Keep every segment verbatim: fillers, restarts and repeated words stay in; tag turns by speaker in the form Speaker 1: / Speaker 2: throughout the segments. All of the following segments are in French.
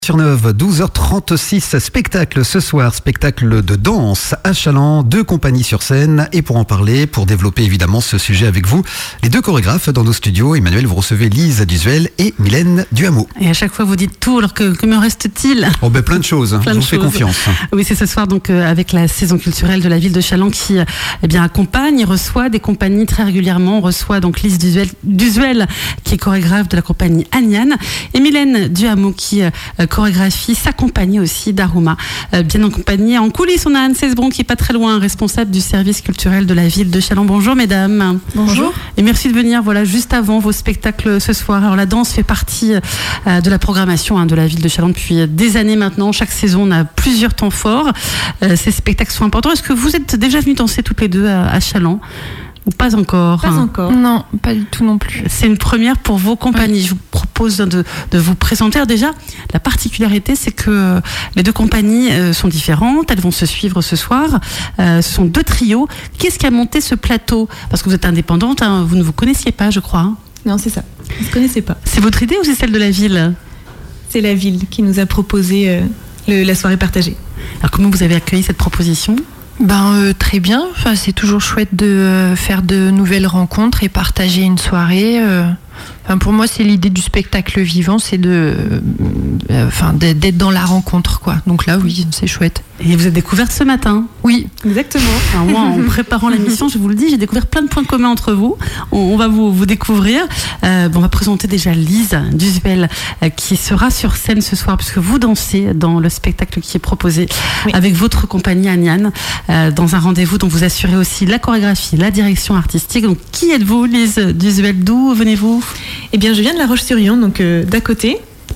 Speaker 1: Sur neuf, douze heures trente-six, spectacle ce soir, spectacle de danse à Challans, deux compagnies sur scène. Et pour en parler, pour développer évidemment ce sujet avec vous, les deux chorégraphes dans nos studios. Emmanuel, vous recevez Lise Duzuel et Mylène Duhameau.
Speaker 2: Et à chaque fois vous dites tout, alors que, que me reste-t-il?
Speaker 1: Oh ben plein de choses,
Speaker 2: plein
Speaker 1: je
Speaker 2: de
Speaker 1: vous fais
Speaker 2: choses.
Speaker 1: confiance.
Speaker 2: Oui, c'est ce soir donc euh, avec la saison culturelle de la ville de Challans qui eh bien accompagne et reçoit des compagnies très régulièrement. On reçoit donc Lise Duzuel, Duzuel qui est chorégraphe de la compagnie Aniane, et Mylène Duhameau qui euh, chorégraphie sa compagnie aussi d'Aroma. Euh, bien accompagnée en coulisses, on a Anne Cesbron qui est pas très loin, responsable du service culturel de la ville de Challans. Bonjour mesdames.
Speaker 3: Bonjour.
Speaker 2: Et merci de venir voilà juste avant vos spectacles ce soir. Alors la danse fait partie euh, de la programmation hein, de la ville de Challans depuis des années maintenant. Chaque saison on a plusieurs temps forts. Euh, ces spectacles sont importants. Est-ce que vous êtes déjà venus danser toutes les deux à, à Challans? Ou pas encore?
Speaker 3: Pas hein. encore.
Speaker 4: Non, pas du tout non plus.
Speaker 2: C'est une première pour vos compagnies. Oui. Je vous propose de, de vous présenter. Alors déjà, la particularité, c'est que les deux compagnies sont différentes. Elles vont se suivre ce soir. Euh, ce sont deux trios. Qu'est-ce qui a monté ce plateau? Parce que vous êtes indépendante, hein, vous ne vous connaissiez pas, je crois. Hein.
Speaker 3: Non, c'est ça. On ne se connaissait pas.
Speaker 2: C'est votre idée ou c'est celle de la ville?
Speaker 3: C'est la ville qui nous a proposé euh, le, la soirée partagée.
Speaker 2: Alors comment vous avez accueilli cette proposition?
Speaker 4: Ben euh, très bien. Enfin, c'est toujours chouette de euh, faire de nouvelles rencontres et partager une soirée. Euh, enfin, pour moi, c'est l'idée du spectacle vivant, c'est de, euh, enfin, d'être dans la rencontre, quoi. Donc là, oui, c'est chouette.
Speaker 2: Et vous êtes découverte ce matin?
Speaker 4: Oui,
Speaker 3: exactement.
Speaker 2: Alors moi, en préparant l'émission, je vous le dis, j'ai découvert plein de points communs entre vous. On, on va vous, vous découvrir. Euh, bon, on va présenter déjà Lise Duzuel euh, qui sera sur scène ce soir puisque vous dansez dans le spectacle qui est proposé oui. avec votre compagnie Aniane euh, dans un rendez-vous dont vous assurez aussi la chorégraphie, la direction artistique. Donc, qui êtes-vous, Lise Duzuel? D'où venez-vous?
Speaker 3: Eh bien, je viens de La Roche-sur-Yon, donc euh, d'à côté.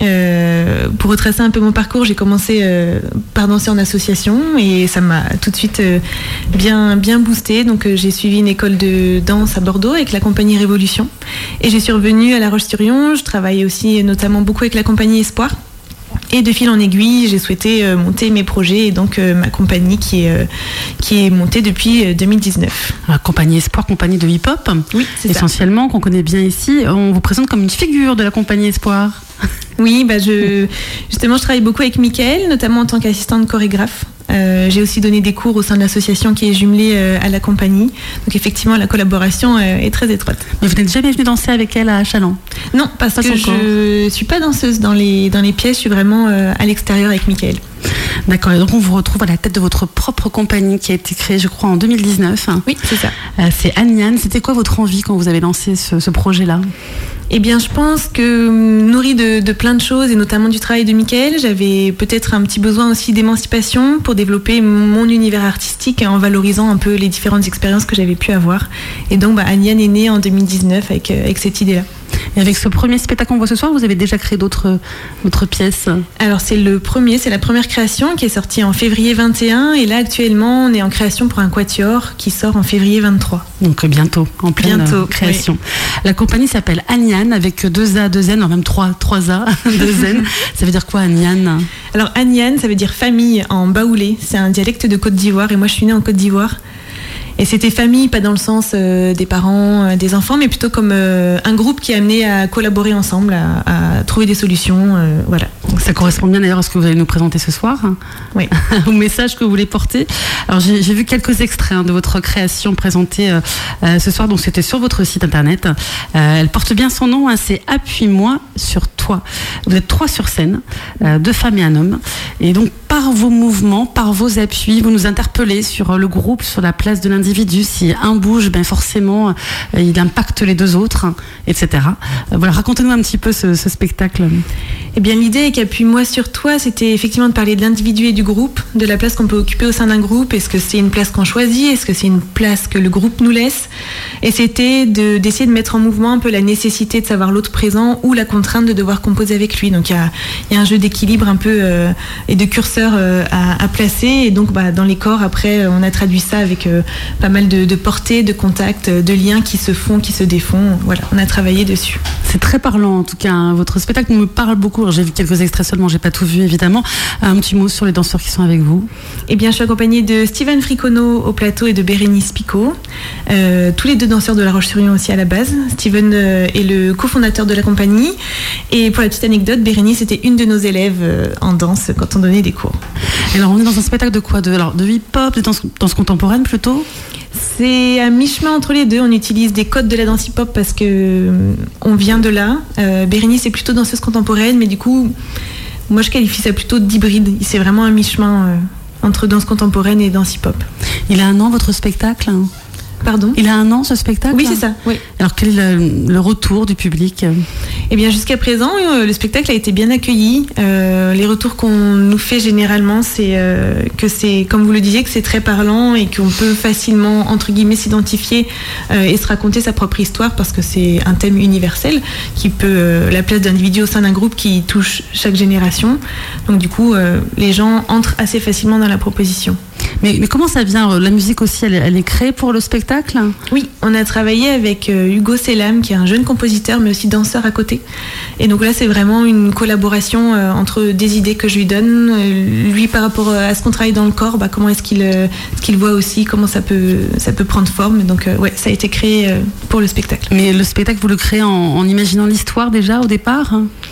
Speaker 3: Euh, pour retracer un peu mon parcours, j'ai commencé euh, par danser en association et ça m'a tout de suite euh, bien, bien boosté. Donc euh, j'ai suivi une école de danse à Bordeaux avec la compagnie Révolution et je suis revenue à La Roche-sur-Yon. Je travaillais aussi notamment beaucoup avec la compagnie Espoir. Et de fil en aiguille, j'ai souhaité euh, monter mes projets et donc euh, ma compagnie qui est, euh, qui est montée depuis euh, deux mille dix-neuf.
Speaker 2: La compagnie Espoir, compagnie de hip-hop,
Speaker 3: oui, c'est
Speaker 2: essentiellement, ça. Qu'on connaît bien ici. On vous présente comme une figure de la compagnie Espoir.
Speaker 3: Oui, bah je, justement, je travaille beaucoup avec Mickaël, notamment en tant qu'assistante chorégraphe. Euh, j'ai aussi donné des cours au sein de l'association qui est jumelée euh, à la compagnie. Donc effectivement, la collaboration euh, est très étroite.
Speaker 2: Mais vous n'êtes jamais venue danser avec elle à Challans?
Speaker 3: Non, parce Pas que encore. Je ne suis pas danseuse dans les, dans les pièces, je suis vraiment euh, à l'extérieur avec Mickaël.
Speaker 2: D'accord, et donc on vous retrouve à la tête de votre propre compagnie qui a été créée, je crois, en deux mille dix-neuf.
Speaker 3: Oui, c'est ça.
Speaker 2: Euh, c'est Aniane. C'était quoi votre envie quand vous avez lancé ce, ce projet-là?
Speaker 3: Eh bien, je pense que nourrie de, de plein de choses, et notamment du travail de Mickaël, j'avais peut-être un petit besoin aussi d'émancipation pour développer mon univers artistique en valorisant un peu les différentes expériences que j'avais pu avoir. Et donc, bah, Aniane est née en deux mille dix-neuf avec, avec cette idée-là.
Speaker 2: Et avec ce premier spectacle qu'on voit ce soir, vous avez déjà créé d'autres, d'autres pièces?
Speaker 3: Alors c'est le premier, c'est la première création qui est sortie en février vingt et un et là actuellement on est en création pour un quatuor qui sort en février vingt-trois.
Speaker 2: Donc bientôt, en pleine
Speaker 3: bientôt,
Speaker 2: création.
Speaker 3: Oui.
Speaker 2: La compagnie s'appelle Aniane avec deux A, deux N, non même trois, trois A, deux N. Ça veut dire quoi Aniane?
Speaker 3: Alors Aniane, ça veut dire famille en baoulé, c'est un dialecte de Côte d'Ivoire et moi je suis née en Côte d'Ivoire. Et c'était famille, pas dans le sens euh, des parents, euh, des enfants, mais plutôt comme euh, un groupe qui est amené à collaborer ensemble, à, à trouver des solutions. Euh, voilà.
Speaker 2: Donc ça correspond bien d'ailleurs à ce que vous allez nous présenter ce soir.
Speaker 3: Oui.
Speaker 2: Au message que vous voulez porter. Alors j'ai, j'ai vu quelques extraits hein, de votre création présentée euh, euh, ce soir, donc c'était sur votre site internet. Euh, elle porte bien son nom, hein, c'est Appuie-moi sur toi. Vous êtes trois sur scène, euh, deux femmes et un homme. Et donc par vos mouvements, par vos appuis, vous nous interpellez sur le groupe, sur la place de l'individu. Si un bouge, ben forcément, euh, il impacte les deux autres, hein, et cetera. Euh, voilà, racontez-nous un petit peu ce, ce spectacle.
Speaker 3: Eh bien, l'idée qu'Appuie-moi sur toi, c'était effectivement de parler de l'individu et du groupe, de la place qu'on peut occuper au sein d'un groupe. Est-ce que c'est une place qu'on choisit? Est-ce que c'est une place que le groupe nous laisse? Et c'était de, d'essayer de mettre en mouvement un peu la nécessité de savoir l'autre présent ou la contrainte de devoir composer avec lui. Donc, il y a, y a un jeu d'équilibre un peu euh, et de curseur euh, à, à placer. Et donc, bah, dans les corps, après, on a traduit ça avec euh, pas mal de, de portées, de contacts, de liens qui se font, qui se défont. Voilà, on a travaillé dessus.
Speaker 2: C'est très parlant, en tout cas. Hein. Votre spectacle me parle beaucoup. Alors, j'ai vu quelques extraits seulement, j'ai pas tout vu évidemment. Un petit mot sur les danseurs qui sont avec vous.
Speaker 3: Eh bien, je suis accompagnée de Steven Fricono au plateau et de Bérénice Picot, euh, tous les deux danseurs de La Roche-sur-Yon aussi à la base. Steven euh, est le cofondateur de la compagnie. Et pour la petite anecdote, Bérénice était une de nos élèves euh, en danse quand on donnait des cours.
Speaker 2: Alors, on est dans un spectacle de quoi? De, alors, de hip-hop, de danse, danse contemporaine plutôt?
Speaker 3: C'est à mi-chemin entre les deux. On utilise des codes de la danse hip-hop parce que euh, on vient de là. Euh, Bérénice est plutôt danseuse contemporaine, mais du coup, moi je qualifie ça plutôt d'hybride. C'est vraiment un mi-chemin euh, entre danse contemporaine et danse hip-hop.
Speaker 2: Il a un an votre spectacle?
Speaker 3: Pardon?
Speaker 2: Il a un an ce spectacle?
Speaker 3: Oui, c'est ça. Oui.
Speaker 2: Alors quel est le, le retour du public?
Speaker 3: Eh bien, jusqu'à présent, euh, le spectacle a été bien accueilli. Euh, les retours qu'on nous fait généralement, c'est euh, que c'est, comme vous le disiez, que c'est très parlant et qu'on peut facilement, entre guillemets, s'identifier euh, et se raconter sa propre histoire parce que c'est un thème universel qui peut, euh, la place d'individu au sein d'un groupe qui touche chaque génération. Donc du coup, euh, les gens entrent assez facilement dans la proposition.
Speaker 2: Mais, mais comment ça vient? La musique aussi, elle, elle est créée pour le spectacle?
Speaker 3: Oui, on a travaillé avec euh, Hugo Selam, qui est un jeune compositeur, mais aussi danseur à côté. Et donc là, c'est vraiment une collaboration euh, entre des idées que je lui donne, euh, lui par rapport à ce qu'on travaille dans le corps, bah, comment est-ce qu'il, euh, ce qu'il voit aussi, comment ça peut, ça peut prendre forme. Donc euh, ouais, ça a été créé euh, pour le spectacle.
Speaker 2: Mais le spectacle, vous le créez en, en imaginant l'histoire déjà au départ?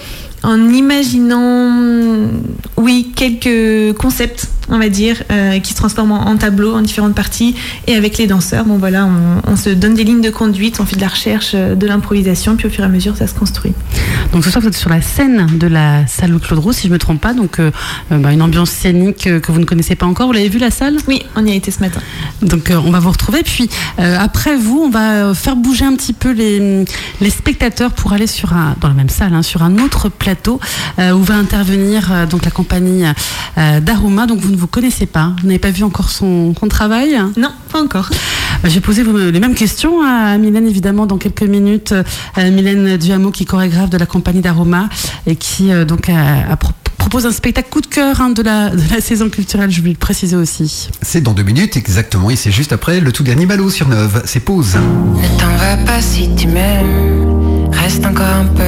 Speaker 3: En imaginant, oui, quelques concepts, on va dire, euh, qui se transforment en, en tableaux, en différentes parties. Et avec les danseurs, bon voilà, on, on se donne des lignes de conduite, on fait de la recherche, de l'improvisation, puis au fur et à mesure, ça se construit.
Speaker 2: Donc ce soir, vous êtes sur la scène de la salle Claude Roux, si je ne me trompe pas. Donc euh, bah, une ambiance scénique euh, que vous ne connaissez pas encore. Vous l'avez vu, la salle?
Speaker 3: Oui, on y a été ce matin.
Speaker 2: Donc euh, on va vous retrouver. Puis euh, après vous, on va faire bouger un petit peu les, les spectateurs pour aller sur un, dans la même salle, hein, sur un autre plateau. Euh, où va intervenir euh, donc la compagnie euh, d'Aroma. Donc vous ne vous connaissez pas, vous n'avez pas vu encore son, son travail?
Speaker 3: Non, pas encore.
Speaker 2: Euh, je vais poser vous, les mêmes questions à Mylène évidemment dans quelques minutes. Euh, Mylène Duhamot qui est chorégraphe de la compagnie d'Aroma et qui euh, donc a, a pro- propose un spectacle coup de cœur hein, de, la, de la saison culturelle, je vais le préciser aussi.
Speaker 1: C'est dans deux minutes exactement et c'est juste après le tout dernier Malo sur Neuve. C'est pause.
Speaker 5: Ne t'en va pas si tu m'aimes, reste encore un peu.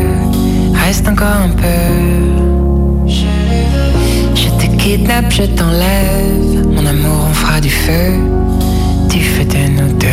Speaker 5: Reste encore un peu. Je te kidnappe, je t'enlève. Mon amour, on fera du feu. Du feu de nous deux.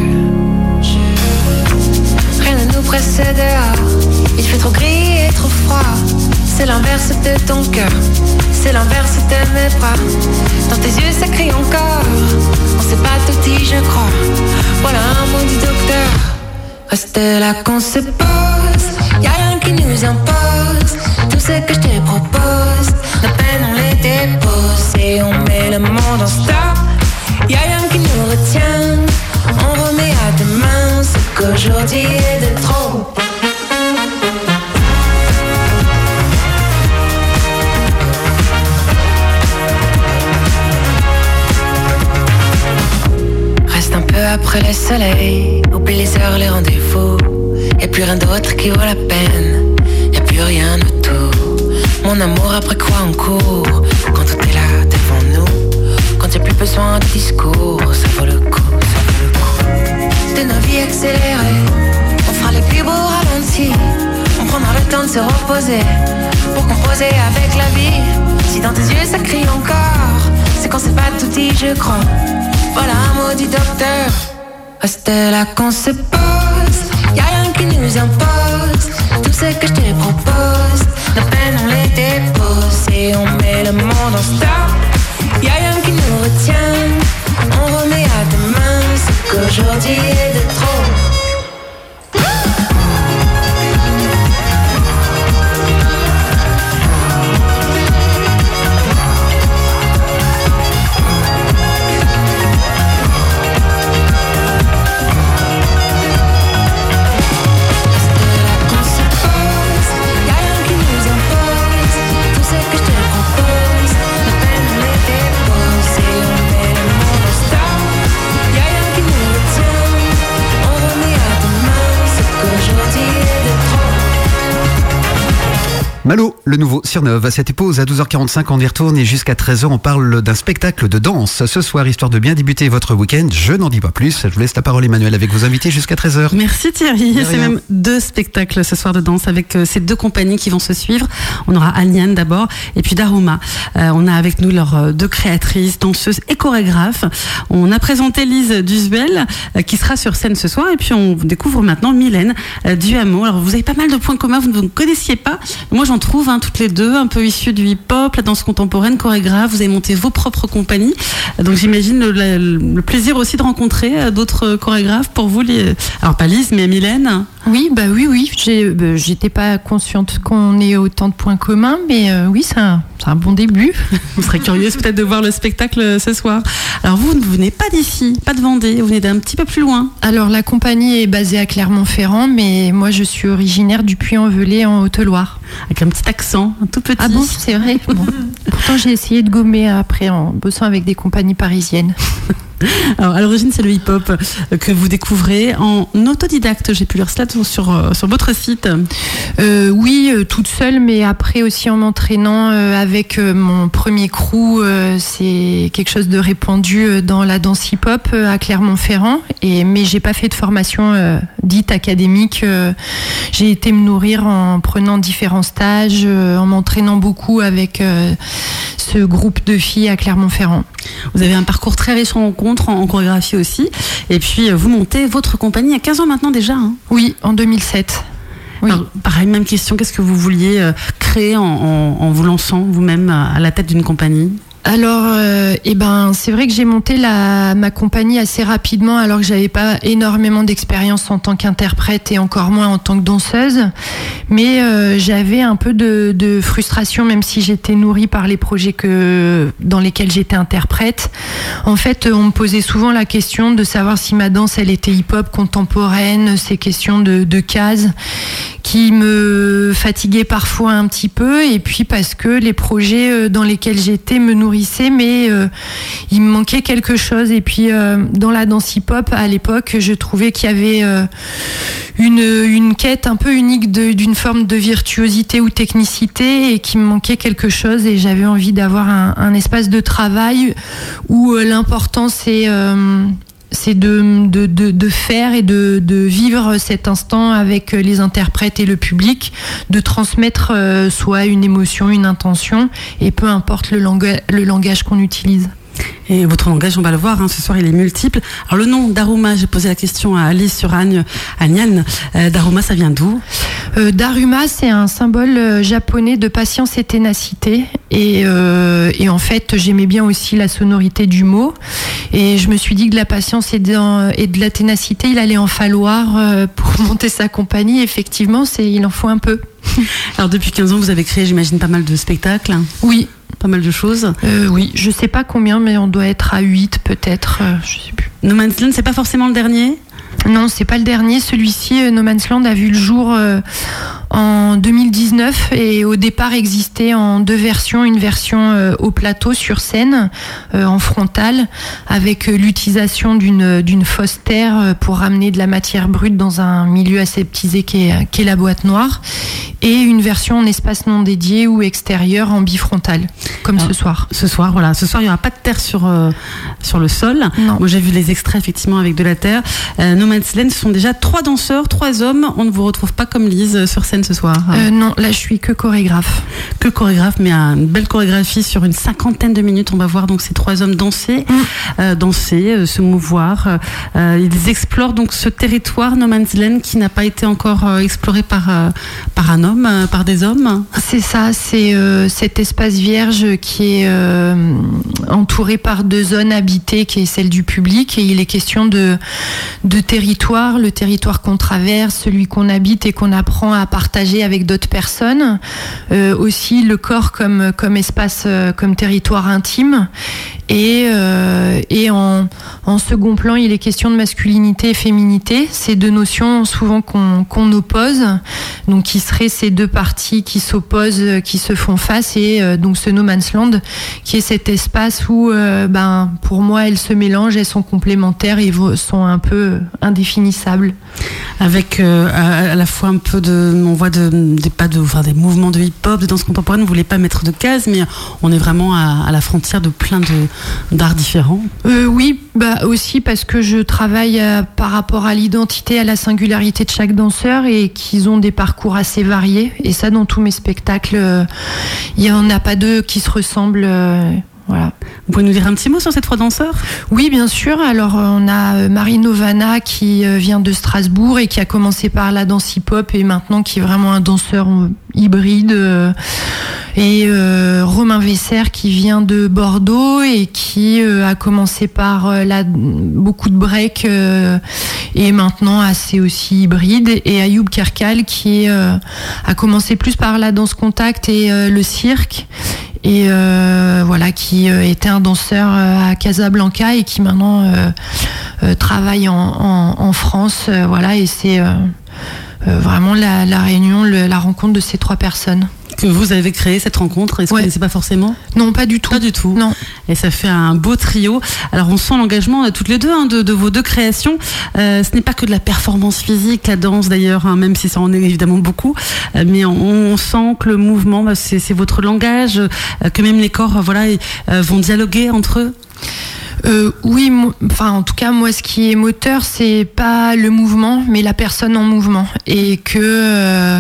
Speaker 5: Rien ne nous presse dehors. Il fait trop gris et trop froid. C'est l'inverse de ton cœur. C'est l'inverse de mes bras. Dans tes yeux, ça crie encore. On sait pas tout dit, je crois. Voilà un mot du docteur. Reste là qu'on se pose. Y'a rien qui nous impose. Tout ce que je te propose, nos peines on les dépose et on met le monde en stop. Y'a rien qui nous retient. On remet à demain ce qu'aujourd'hui est de trop. Reste un peu après le soleil. Oublie les heures, les rendez-vous. Y'a plus rien d'autre qui vaut la peine. Y'a plus rien autour. Mon amour, après quoi on court? Quand tout est là devant nous. Quand y'a plus besoin de discours. Ça vaut le coup, ça vaut le coup. De nos vies accélérées, on fera les plus beaux ralentis. On prendra le temps de se reposer pour composer avec la vie. Si dans tes yeux ça crie encore, c'est qu'on s'est pas tout dit, je crois. Voilà un mot du docteur. Reste là qu'on se pose. Y'a rien qui nous impose. Tout ce que je te propose, nos peines on les dépose et on met le monde en stop. Y'a rien qui nous retient. On remet à demain ce qu'aujourd'hui est de trop.
Speaker 1: le nouveau sur Neuve. C'était pause à douze heures quarante-cinq, on y retourne et jusqu'à treize heures, on parle d'un spectacle de danse. Ce soir, histoire de bien débuter votre week-end, je n'en dis pas plus. Je vous laisse la parole, Emmanuel, avec vos invités jusqu'à treize heures.
Speaker 2: Merci Thierry. C'est même deux spectacles ce soir de danse avec euh, ces deux compagnies qui vont se suivre. On aura Aliane d'abord et puis Daruma. Euh, on a avec nous leurs euh, deux créatrices, danseuses et chorégraphes. On a présenté Lise Duzuel euh, qui sera sur scène ce soir et puis on découvre maintenant Mylène euh, Duhamel. Alors vous avez pas mal de points communs, vous ne vous connaissiez pas. Moi j'en trouve hein, toutes les deux, un peu issues du hip-hop, la danse contemporaine, chorégraphe. Vous avez monté vos propres compagnies. Donc j'imagine le, le, le plaisir aussi de rencontrer d'autres chorégraphes pour vous. Les... Alors pas Lise, mais Mylène.
Speaker 4: Oui, bah oui, oui. J'ai, bah, j'étais pas consciente qu'on ait autant de points communs, mais euh, oui, c'est un, c'est un bon début.
Speaker 2: Vous serez curieuse peut-être de voir le spectacle ce soir. Alors vous, vous venez pas d'ici, pas de Vendée, vous venez d'un petit peu plus loin.
Speaker 4: Alors la compagnie est basée à Clermont-Ferrand, mais moi je suis originaire du Puy-en-Velay en Haute-Loire.
Speaker 2: Avec un petit accent, un tout petit.
Speaker 4: Ah bon, c'est vrai. Bon. Pourtant j'ai essayé de gommer après en bossant avec des compagnies parisiennes.
Speaker 2: Alors, à l'origine, c'est le hip-hop que vous découvrez en autodidacte. J'ai pu lire cela sur, sur, sur votre site.
Speaker 4: Euh, oui, euh, toute seule, mais après aussi en m'entraînant euh, avec euh, mon premier crew. Euh, c'est quelque chose de répandu euh, dans la danse hip-hop euh, à Clermont-Ferrand. Et, mais j'ai pas fait de formation euh, dite académique. Euh, j'ai été me nourrir en prenant différents stages, euh, en m'entraînant beaucoup avec euh, ce groupe de filles à Clermont-Ferrand.
Speaker 2: Vous avez un parcours très riche en rencontres, en chorégraphie aussi. Et puis, vous montez votre compagnie il y a quinze ans maintenant déjà. Hein.
Speaker 4: Oui, en deux mille sept. Oui.
Speaker 2: Alors, pareil, même question. Qu'est-ce que vous vouliez créer en, en, en vous lançant vous-même à la tête d'une compagnie ?
Speaker 4: Alors, euh, eh ben, c'est vrai que j'ai monté la, ma compagnie assez rapidement, alors que j'avais pas énormément d'expérience en tant qu'interprète et encore moins en tant que danseuse. Mais euh, j'avais un peu de, de frustration, même si j'étais nourrie par les projets que, dans lesquels j'étais interprète. En fait, on me posait souvent la question de savoir si ma danse, elle était hip-hop, contemporaine, ces questions de, de cases qui me fatiguaient parfois un petit peu. Et puis parce que les projets dans lesquels j'étais me nourrissaient, mais euh, il me manquait quelque chose. Et puis euh, dans la danse hip-hop, à l'époque, je trouvais qu'il y avait euh, une, une quête un peu unique de, d'une forme de virtuosité ou technicité et qu'il me manquait quelque chose. Et j'avais envie d'avoir un, un espace de travail où euh, l'important c'est... Euh, c'est de, de, de, de faire et de, de vivre cet instant avec les interprètes et le public, de transmettre euh, soit une émotion, une intention, et peu importe le, langage, le langage qu'on utilise.
Speaker 2: Et votre langage, on va le voir, hein, ce soir il est multiple. Alors le nom Daruma, j'ai posé la question à Alice sur Agne, Agnane. Euh, Daruma, ça vient d'où ?
Speaker 4: euh, Daruma, c'est un symbole japonais de patience et ténacité. Et, euh, et en fait, j'aimais bien aussi la sonorité du mot. Et je me suis dit que de la patience et de, et de la ténacité, il allait en falloir euh, pour monter sa compagnie. Effectivement, c'est, il en faut un peu.
Speaker 2: Alors depuis quinze ans, vous avez créé, j'imagine, pas mal de spectacles.
Speaker 4: Oui.
Speaker 2: Pas mal de choses.
Speaker 4: Euh, oui, je sais pas combien, mais on doit être à huit peut-être. Euh, je sais plus.
Speaker 2: No Man's Land, c'est pas forcément le dernier ?
Speaker 4: Non, c'est pas le dernier. Celui-ci, No Man's Land, a vu le jour euh, en deux mille dix-neuf et au départ existait en deux versions. Une version euh, au plateau sur scène, euh, en frontal, avec euh, l'utilisation d'une, d'une fausse terre euh, pour ramener de la matière brute dans un milieu aseptisé qui est, qui est la boîte noire. Et une version en espace non dédié ou extérieur en bifrontal, comme Alors, ce soir.
Speaker 2: Ce soir, voilà. Ce soir, il n'y aura pas de terre sur, euh, sur le sol.
Speaker 4: Non.
Speaker 2: Moi, j'ai vu les extraits, effectivement, avec de la terre. Euh, No Man's Land, ce sont déjà trois danseurs, trois hommes. On ne vous retrouve pas comme Lise sur scène ce soir.
Speaker 4: Euh, non, là, je suis que chorégraphe.
Speaker 2: Que chorégraphe, mais une belle chorégraphie sur une cinquantaine de minutes. On va voir donc ces trois hommes danser, mmh. euh, danser, euh, se mouvoir. Euh, ils explorent donc ce territoire No Man's Land qui n'a pas été encore euh, exploré par, euh, par un homme. Par des hommes.
Speaker 4: C'est ça, c'est euh, cet espace vierge qui est euh, entouré par deux zones habitées, qui est celle du public, et il est question de, de territoire, le territoire qu'on traverse, celui qu'on habite et qu'on apprend à partager avec d'autres personnes. Euh, aussi le corps comme, comme espace, euh, comme territoire intime. Et, euh, et en, en second plan, il est question de masculinité et féminité. Ces deux notions souvent qu'on, qu'on oppose, donc qui seraient ces deux parties qui s'opposent, qui se font face, et euh, donc ce No Man's Land, qui est cet espace où, euh, ben, pour moi, elles se mélangent, elles sont complémentaires et sont un peu indéfinissables.
Speaker 2: Avec euh, à, à la fois un peu de, on voit de, des, pas de, enfin, des mouvements de hip-hop, de danse contemporaine. Vous voulez pas mettre de cases, mais on est vraiment à, à la frontière de plein de, d'arts différents.
Speaker 4: Euh, oui, bah aussi parce que je travaille euh, par rapport à l'identité, à la singularité de chaque danseur et qu'ils ont des parcours assez variés. Et ça, dans tous mes spectacles, euh, il y en a pas deux qui se ressemblent. Euh, Voilà.
Speaker 2: Vous pouvez nous dire un petit mot sur ces trois danseurs ?
Speaker 4: Oui, bien sûr. Alors, on a Marie Novana qui vient de Strasbourg et qui a commencé par la danse hip-hop et maintenant qui est vraiment un danseur hybride. Et euh, Romain Vesser qui vient de Bordeaux et qui euh, a commencé par la, beaucoup de break euh, et maintenant assez aussi hybride. Et Ayoub Kerkal qui euh, a commencé plus par la danse contact et euh, le cirque. Et euh, voilà, qui euh, était un danseur euh, à Casablanca et qui maintenant euh, euh, travaille en, en, en France. Euh, voilà, et c'est euh, euh, vraiment la, la réunion, le, la rencontre de ces trois personnes.
Speaker 2: Que vous avez créé cette rencontre, est-ce que vous ne connaissez pas forcément ?
Speaker 4: Non, pas du tout.
Speaker 2: Pas du tout.
Speaker 4: Non.
Speaker 2: Et ça fait un beau trio. Alors on sent l'engagement toutes les deux hein, de, de vos deux créations. Euh, ce n'est pas que de la performance physique, la danse d'ailleurs, hein, même si ça en est évidemment beaucoup. Euh, mais on, on sent que le mouvement, bah, c'est, c'est votre langage, euh, que même les corps, euh, voilà, euh, vont dialoguer entre eux.
Speaker 4: Euh, oui, mo- enfin en tout cas moi ce qui est moteur c'est pas le mouvement mais la personne en mouvement et que euh,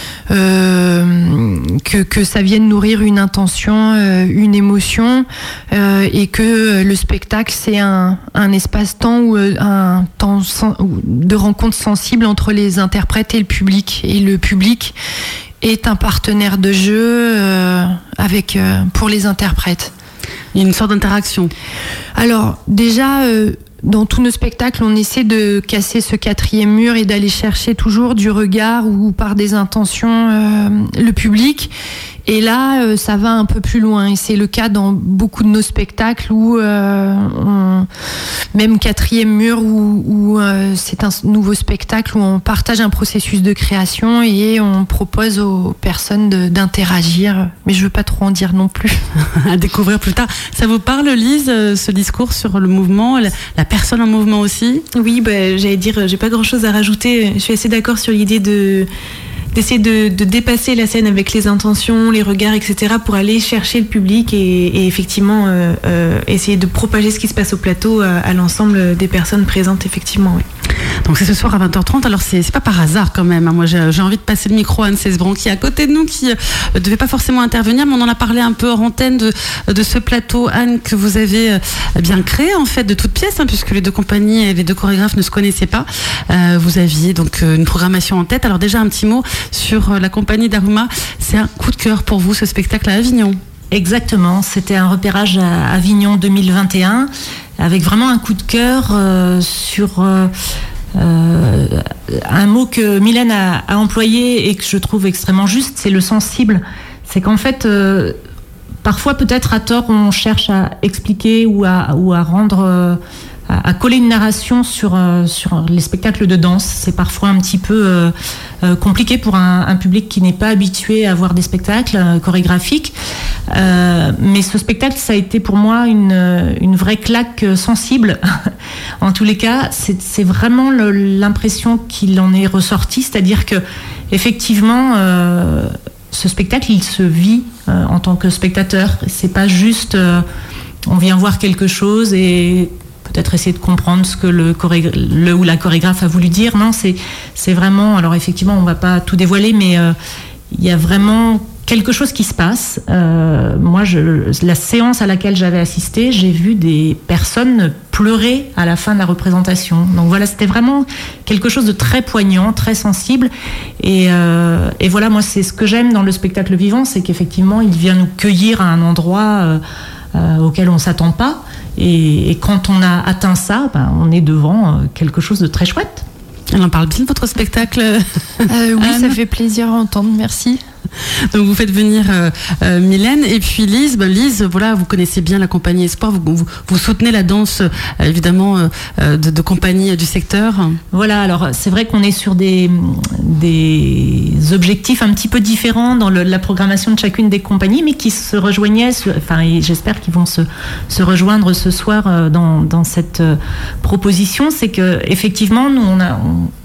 Speaker 4: euh, que, que ça vienne nourrir une intention, euh, une émotion euh, et que le spectacle c'est un, un espace-temps ou un temps sen- de rencontre sensible entre les interprètes et le public et le public est un partenaire de jeu euh, avec euh, pour les interprètes.
Speaker 2: Il y a une sorte d'interaction.
Speaker 4: Alors, déjà, euh, dans tous nos spectacles, on essaie de casser ce quatrième mur et d'aller chercher toujours du regard ou par des intentions euh, le public. Et là, euh, ça va un peu plus loin. Et c'est le cas dans beaucoup de nos spectacles où, euh, on, même quatrième mur, où, où euh, c'est un nouveau spectacle où on partage un processus de création et on propose aux personnes de, d'interagir. Mais je veux pas trop en dire non plus.
Speaker 2: À découvrir plus tard. Ça vous parle, Lise, ce discours sur le mouvement, la, la personne en mouvement aussi ?
Speaker 3: Oui, bah, j'allais dire, j'ai pas grand-chose à rajouter. Je suis assez d'accord sur l'idée de d'essayer de, de dépasser la scène avec les intentions, les regards, et cetera pour aller chercher le public et, et effectivement euh, euh, essayer de propager ce qui se passe au plateau à, à l'ensemble des personnes présentes, effectivement. Oui.
Speaker 2: Donc c'est ce soir à vingt heures trente, alors c'est, c'est pas par hasard quand même, hein. Moi j'ai, j'ai envie de passer le micro à Anne Cesbron qui est à côté de nous, qui ne euh, devait pas forcément intervenir, mais on en a parlé un peu hors antenne de, de ce plateau, Anne, que vous avez euh, bien créé en fait de toutes pièces, hein, puisque les deux compagnies et les deux chorégraphes ne se connaissaient pas. Euh, vous aviez donc euh, une programmation en tête, alors déjà un petit mot sur euh, la compagnie d'Aruma, c'est un coup de cœur pour vous ce spectacle à Avignon.
Speaker 6: Exactement, c'était un repérage à Avignon deux mille vingt et un, avec vraiment un coup de cœur euh, sur... Euh, Euh, un mot que Mylène a, a employé et que je trouve extrêmement juste, c'est le sensible. C'est qu'en fait, euh, parfois peut-être à tort, on cherche à expliquer ou à, ou à rendre, euh, à, à coller une narration sur, euh, sur les spectacles de danse. C'est parfois un petit peu euh, euh, compliqué pour un, un public qui n'est pas habitué à voir des spectacles euh, chorégraphiques. Euh, mais ce spectacle, ça a été pour moi une, une vraie claque sensible. En tous les cas, c'est, c'est vraiment le, l'impression qu'il en est ressorti, c'est-à-dire que effectivement, euh, ce spectacle, il se vit euh, en tant que spectateur. C'est pas juste, euh, on vient voir quelque chose et peut-être essayer de comprendre ce que le, choré- le ou la chorégraphe a voulu dire. Non, c'est, c'est vraiment. Alors effectivement, on va pas tout dévoiler, mais euh, il y a vraiment quelque chose qui se passe. Euh, moi, je, la séance à laquelle j'avais assisté, j'ai vu des personnes pleurer à la fin de la représentation. Donc voilà, c'était vraiment quelque chose de très poignant, très sensible. Et, euh, et voilà, moi, c'est ce que j'aime dans le spectacle vivant, c'est qu'effectivement, il vient nous cueillir à un endroit euh, euh, auquel on ne s'attend pas. Et, et quand on a atteint ça, ben, on est devant quelque chose de très chouette.
Speaker 2: Elle en parle bien de votre spectacle.
Speaker 4: Euh, oui, Anne. Ça fait plaisir à entendre, merci.
Speaker 2: Donc vous faites venir euh, euh, Mylène et puis Lise. Ben, Lise, voilà, vous connaissez bien la compagnie Espoir, vous, vous, vous soutenez la danse euh, évidemment euh, de, de compagnie du secteur.
Speaker 6: Voilà, alors c'est vrai qu'on est sur des, des objectifs un petit peu différents dans le, la programmation de chacune des compagnies, mais qui se rejoignaient, enfin et j'espère qu'ils vont se, se rejoindre ce soir euh, dans, dans cette euh, proposition. C'est que effectivement, nous on a... On,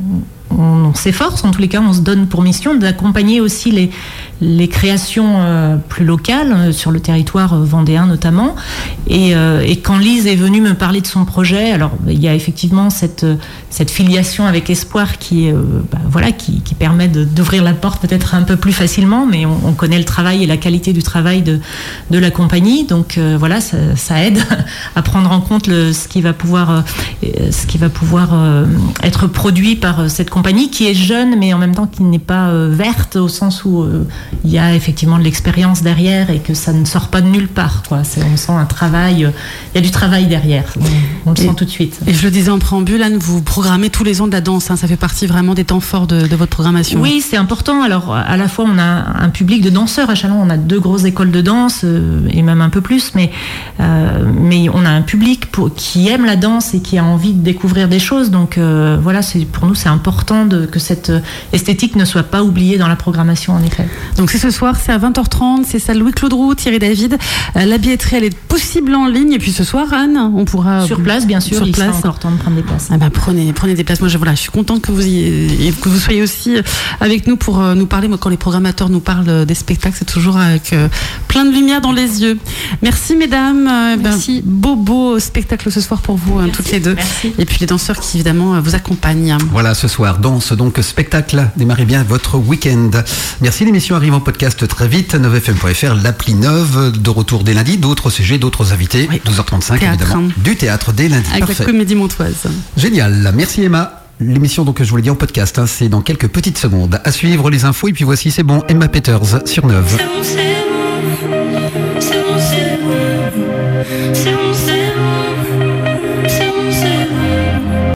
Speaker 6: on, on s'efforce, en tous les cas, on se donne pour mission d'accompagner aussi les, les créations euh, plus locales, euh, sur le territoire euh, vendéen notamment. Et, euh, et quand Lise est venue me parler de son projet, alors il y a effectivement cette, cette filiation avec Espoir qui, euh, bah, voilà, qui, qui permet de, d'ouvrir la porte peut-être un peu plus facilement, mais on, on connaît le travail et la qualité du travail de, de la compagnie. Donc euh, voilà, ça, ça aide à prendre en compte le, ce qui va pouvoir, euh, ce qui va pouvoir euh, être produit par euh, cette compagnie qui est jeune, mais en même temps qui n'est pas euh, verte, au sens où euh, il y a effectivement de l'expérience derrière et que ça ne sort pas de nulle part, quoi. C'est, on sent un travail, euh, il y a du travail derrière, on, on le
Speaker 2: et,
Speaker 6: sent tout de suite.
Speaker 2: Et je le disais en préambule, Anne, vous programmez tous les ans de la danse, hein, ça fait partie vraiment des temps forts de, de votre programmation.
Speaker 6: Oui, c'est important. Alors, à la fois, on a un public de danseurs à Châlons, on a deux grosses écoles de danse, euh, et même un peu plus, mais, euh, mais on a un public pour, qui aime la danse et qui a envie de découvrir des choses. Donc euh, voilà, c'est, pour nous, c'est important de, que cette esthétique ne soit pas oubliée dans la programmation, en effet.
Speaker 2: Donc c'est ce soir, c'est à vingt heures trente, c'est salle Louis-Claude Roux, Thierry David. Euh, la billetterie, elle est possible en ligne. Et puis ce soir, Anne, on pourra...
Speaker 6: Sur place, bien sûr,
Speaker 2: sur
Speaker 6: il
Speaker 2: place.
Speaker 6: sera encore temps de prendre des places.
Speaker 2: Ah ben, prenez, prenez des places. Moi, je, voilà, je suis contente que vous, y, que vous soyez aussi avec nous pour euh, nous parler. Moi, quand les programmateurs nous parlent des spectacles, c'est toujours avec euh, plein de lumière dans les yeux. Merci, mesdames. Euh,
Speaker 6: Merci.
Speaker 2: Ben, beau, beau spectacle ce soir pour vous, hein, toutes les deux.
Speaker 6: Merci.
Speaker 2: Et puis les danseurs qui, évidemment, vous accompagnent.
Speaker 1: Voilà, ce soir, danse, donc spectacle. Démarrez bien votre week-end. Merci, l'émission arrive en podcast très vite. neuf f m point f r, l'appli Neuve, de retour dès lundi. D'autres sujets, d'autres invités.
Speaker 2: Oui.
Speaker 1: douze heures trente-cinq,
Speaker 2: Théâtre.
Speaker 1: évidemment. Du théâtre dès lundi.
Speaker 2: Avec
Speaker 1: Parfait.
Speaker 2: la comédie montoise.
Speaker 1: Génial. Merci, Emma. L'émission, donc, je vous l'ai dit en podcast, hein, c'est dans quelques petites secondes. À suivre les infos, et puis voici, c'est bon, Emma Peters sur Neuve.
Speaker 7: C'est bon, c'est bon, c'est bon, c'est bon, c'est bon.